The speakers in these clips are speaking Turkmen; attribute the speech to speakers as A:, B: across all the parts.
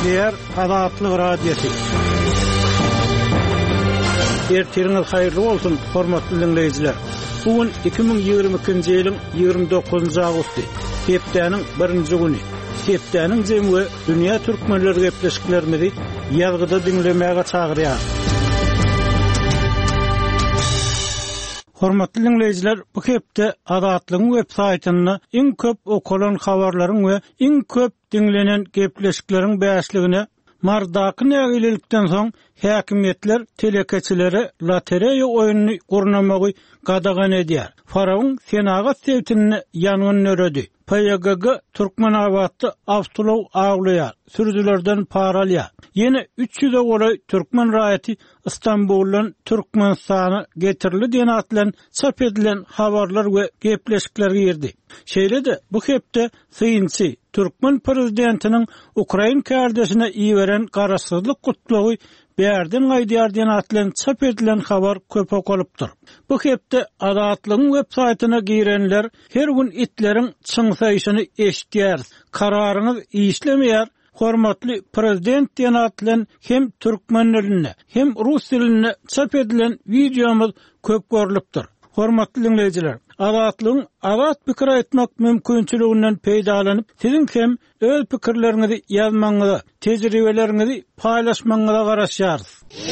A: Değer Adatlyk radiosu. Ertiriniz hayırlı olsun, hormatly dinleyijiler. Bugün 2022-nji ýylyň 29-njy agusty. Hepdeniň 1-nji güni. Hepdeniň jemgy dünýä türkmenleri gepleşiklerimizi ýazgyda dinlemäge çagyrýar. Hormatly dinleyijiler, bu hepde Adatlyň web saýtyny iň köp okulan habarlaryň we iň köp dinlenen gepleşikleriň bäşligine mardaky nägilelikden soň häkimetler telekeçilere lotereýa oýunyny gurnamagy gadagan edýär. Faraň Senagat sewtini ýanyny öredi. PYGG Türkmenawatdy awtolow aglaýar, sürüjilerden para alýar. Ýene 300 goly türkmen raýaty Istanbuldan Türkmenistana getirildi diýen atlan çap edilen habarlar we gepleşikler girdi. Şeýle-de bu hepde syýynçy Türkmen prezidentiniň Ukraina kärdesine iýeren garaşsyzlyk gutlagy bärden gaýdýar diýen atlan çap edilen habar köp okulypdyr. Bu hepde Adatlyň web saýtyna girenler her gün itleriň çyňsaýyşyny eşitýär. Kararyňyz işlemeýär. Hormatly prezident diýen atlan hem türkmen diline hem rus diline çap edilen videomuz köp görülipdir. Hormatly dinleyijiler, Adatlyň adat pikir aýtmak mümkinçiliginden peýdalanyp, siziň hem öz pikirleriňizi ýazmaňyza, tejribeleriňizi paýlaşmaňyza garaşýarys.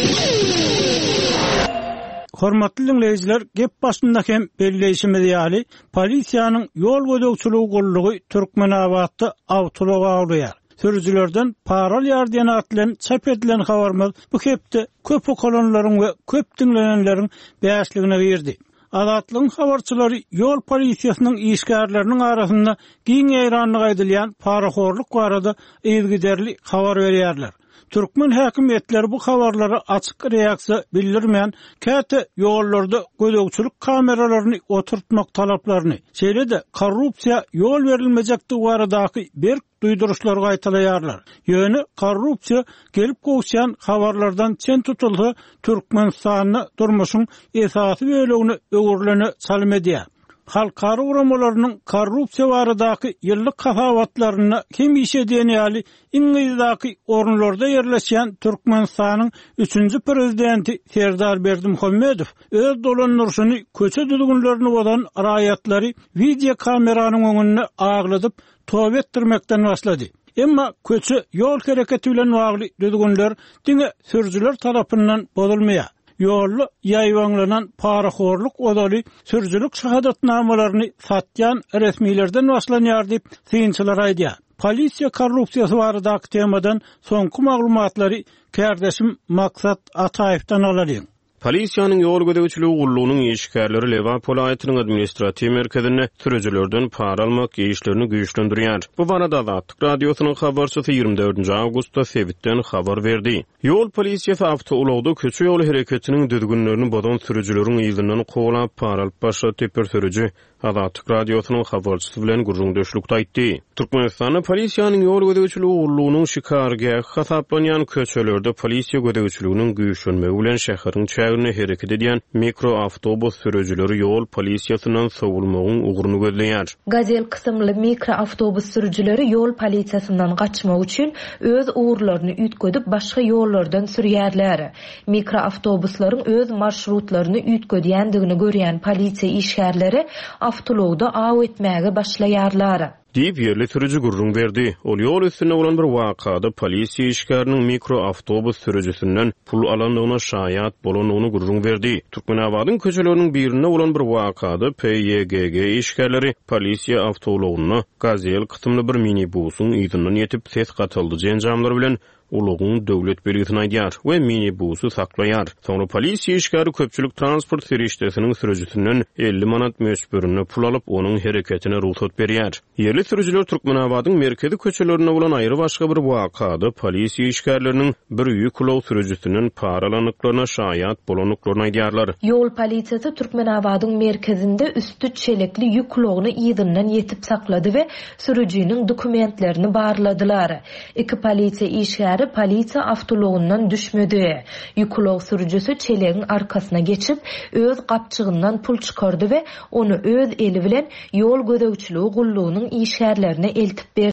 A: Hormatly dinleyijiler, gep başynda hem belleşimiz ýaly, polisiýanyň ýol gödäkçiligi gollugy Türkmenawatdy awtolow aglaýar. Sürüjilerden para alýar diýen atlan çap edilen habarymyz bu hepde köp okulanlaryň we köp dinlenenleriň bäşligine girdi. Adatlyň habarçylary ýol polisiýasynyň işgärleriniň arasynda giň ýaýranlyk edilýän paraxorluk barada ýygyderli habar berýärler. Türkmen häkimetleri bu habarlara açyk reaksiýa bildirmeýän käte ýollarda gödäkçilik kameralaryny oturtmak talaplaryny, şeýle-de korrupsiýa ýol berilmejekdi baradaky bir duýduruşlar gaýtalaýarlar. Ýöne korrupsiýa gelip gowşan habarlardan çen tutulsa Türkmenistanyň durmuşyň esasy bölegine öwürlene salym edýär. Halkara uramalarynyň korrupsiýa baradaky ýyllyk hafawatlaryny kim işediýän ýaly iňizdaky orunlarda ýerleşýän Türkmenistanyň 3-nji prezidenti Serdar Berdimuhammedow öz dolanýaryny köçe düzgünlerini bolan raýatlary video kameranyň öňüne agladyp towap etdirmekden başlady. Emma köçe ýol hereketi bilen bagly düzgünler diňe sürüjiler tarapyndan bozulmaýar. Ýolly ýaýwanlanan paraxorluk odaly sürüjilik şahadatnamalaryny satýan resmilerden başlanýar diýip syýynçylar aýdýar. Polisiýa korrupsiýasy baradaky temadan soňky maglumatlary kärdeşim Maksat Ataýewdan alalım.
B: Polisiýanyň ýol gödäkçiligi gullugynyň işgärleri Leva polaýatynyň administrativ merkezine sürüjilerden para almak işlerini güýçlendirýär. Bu barada Adatlyk radiosynyň habarçysy 24-nji awgustda Sewitden habar berdi. Ýol polisiýasy awtoulagda köçe ýol hereketiniň düzgünlerini bodan sürüjileriň ýylynyň goýup para alyp başlatyp bir sürüji Adatlyk radiosynyň habarçysy bilen gurrundaşlykda aýtdy. Türkmenistan polisiýanyň ýol gödäkçiligi gullugynyň şikargahy hasaplanýan köçelerde polisiýa gödäkçiliginiň güýçlenmegi bilen şäheriň çägine hereket edýän mikroawtobus sürüjileri ýol polisiýasynyň sowulmagyň uguruny gözleýär.
C: Gazel kysymly mikroawtobus sürüjileri ýol polisiýasynyň gaçmak üçin öz uğurlaryny ütgedik başga ýollardan sürýärler. Mikroawtobuslaryň öz marşrutlaryny ütgedýändigini görýän polisiýa işgärleri awtolowda aw etmäge başlaýarlar.
B: Diýip ýerli sürüji gurrun berdi. Ol ýol üstünde bolan bir wakada polisiýa işgäriniň mikroawtobus sürüjisinden pul alandygyna şaýat bolanyny gurrun berdi. Türkmenawadyň köçeleriniň birinde bolan bir wakada PYGG işgärleri polisiýa awtolowyny Gazel kysymly bir minibusyň ýygynyň ýetip ses gatyldy jenjamlar bilen uluğun döwlet belgisini aýdýar we minibusy saklaýar. Soňra polisiýa işgäri köpçülik transport serişdesiniň sürüjisinden 50 manat möçberini pul alyp onuň hereketine ruhsat berýär. Ýerli sürüjiler Türkmenawadyň merkezi köçelerine bolan aýry başga bir wakada polisiýa işgärleriniň bir ýük ulaw sürüjisinden para alanyklaryna şaýat bolanyklaryny aýdýarlar.
C: Ýol polisiýasy Türkmenawadyň merkezinde üstü çelekli ýük ulawyny ýygynyň ýetip saklady we sürüjiniň dokumentlerini barladylar. Iki polisiýa işgäri polisiýa awtologyndan düşmedi. Ýük ulaw sürüjisi çelegiň arkasyna geçip öz gapçygyndan pul çykardy we onu öz eli bilen ýol gödäkçiligi gullugynyň işgärlerine eltip berdi.